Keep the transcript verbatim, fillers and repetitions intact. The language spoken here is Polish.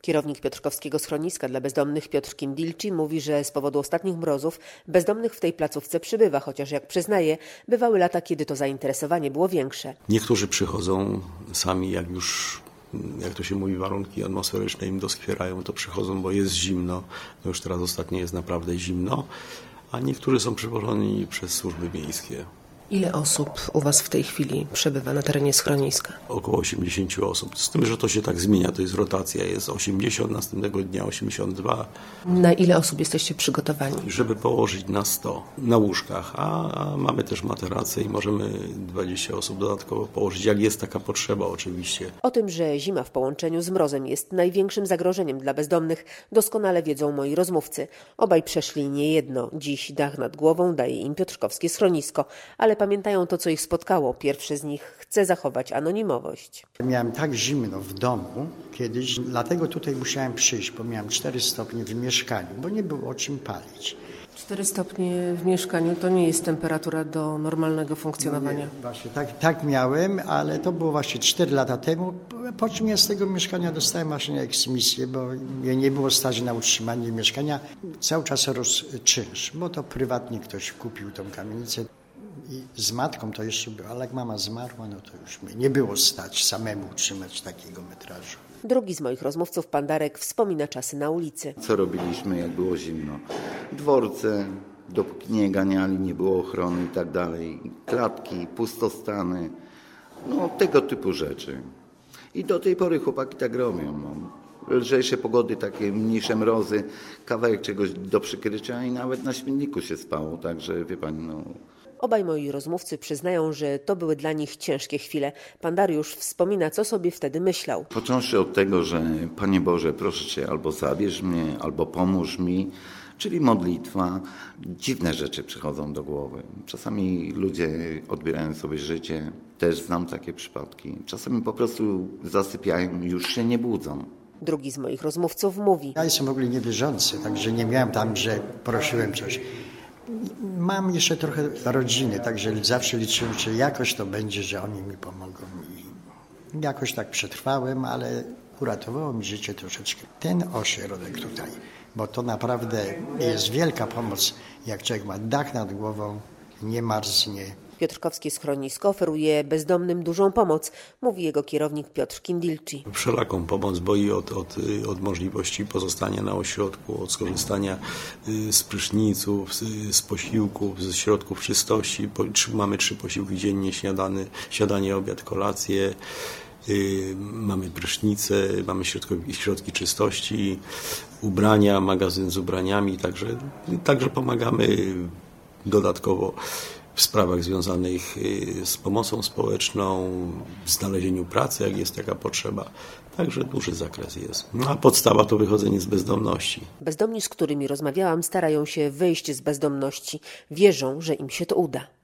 Kierownik piotrkowskiego schroniska dla bezdomnych Piotr Kindilci mówi, że z powodu ostatnich mrozów bezdomnych w tej placówce przybywa, chociaż jak przyznaje, bywały lata, kiedy to zainteresowanie było większe. Niektórzy przychodzą sami, jak już, jak to się mówi, warunki atmosferyczne im doskwierają, to przychodzą, bo jest zimno. No już teraz ostatnio jest naprawdę zimno, a niektórzy są przywożeni przez służby miejskie. Ile osób u Was w tej chwili przebywa na terenie schroniska? Około osiemdziesiąt osób. Z tym, że to się tak zmienia, to jest rotacja. Jest osiemdziesiąt, następnego dnia osiemdziesiąt dwa. Na ile osób jesteście przygotowani? Żeby położyć na sto na łóżkach, a, a mamy też materace i możemy dwadzieścia osób dodatkowo położyć, jak jest taka potrzeba oczywiście. O tym, że zima w połączeniu z mrozem jest największym zagrożeniem dla bezdomnych, doskonale wiedzą moi rozmówcy. Obaj przeszli niejedno. Dziś dach nad głową daje im piotrkowskie schronisko, ale pamiętają to, co ich spotkało. Pierwszy z nich chce zachować anonimowość. Miałem tak zimno w domu kiedyś, dlatego tutaj musiałem przyjść, bo miałem cztery stopnie w mieszkaniu, bo nie było o czym palić. cztery stopnie w mieszkaniu to nie jest temperatura do normalnego funkcjonowania. No nie, właśnie tak, tak miałem, ale to było właśnie cztery lata temu, po czym ja z tego mieszkania dostałem właśnie eksmisję, bo mnie nie było stać na utrzymanie mieszkania. Cały czas rósł czynsz, bo to prywatnie ktoś kupił tą kamienicę. I z matką to jeszcze było, ale jak mama zmarła, no to już mnie nie było stać samemu utrzymać takiego metrażu. Drugi z moich rozmówców, pan Darek, wspomina czasy na ulicy. Co robiliśmy, jak było zimno? Dworce, dopóki nie ganiali, nie było ochrony i tak dalej. Klatki, pustostany, no tego typu rzeczy. I do tej pory chłopaki tak robią. No. Lżejsze pogody, takie mniejsze mrozy, kawałek czegoś do przykrycia i nawet na śmietniku się spało, także wie pani, no... Obaj moi rozmówcy przyznają, że to były dla nich ciężkie chwile. Pan Dariusz wspomina, co sobie wtedy myślał. Począwszy od tego, że Panie Boże, proszę Cię, albo zabierz mnie, albo pomóż mi, czyli modlitwa. Dziwne rzeczy przychodzą do głowy. Czasami ludzie odbierają sobie życie, też znam takie przypadki. Czasami po prostu zasypiają i już się nie budzą. Drugi z moich rozmówców mówi. Ja jestem w ogóle niewierzący, także nie miałem tam, że prosiłem coś. Mam jeszcze trochę rodziny, także zawsze liczyłem, że jakoś to będzie, że oni mi pomogą. I jakoś tak przetrwałem, ale uratowało mi życie troszeczkę. Ten ośrodek tutaj, bo to naprawdę jest wielka pomoc, jak człowiek ma dach nad głową, nie marznie. Piotrkowskie schronisko oferuje bezdomnym dużą pomoc, mówi jego kierownik Piotr Kindilci. Wszelaką pomoc, bo i od, od, od możliwości pozostania na ośrodku, od skorzystania z pryszniców, z posiłków, ze środków czystości. Mamy trzy posiłki dziennie, śniadany, śniadanie, obiad, kolację. Mamy prysznice, mamy środki, środki czystości, ubrania, magazyn z ubraniami, także, także pomagamy dodatkowo w sprawach związanych z pomocą społeczną, w znalezieniu pracy, jak jest taka potrzeba. Także duży zakres jest. No a podstawa to wychodzenie z bezdomności. Bezdomni, z którymi rozmawiałam, starają się wyjść z bezdomności. Wierzą, że im się to uda.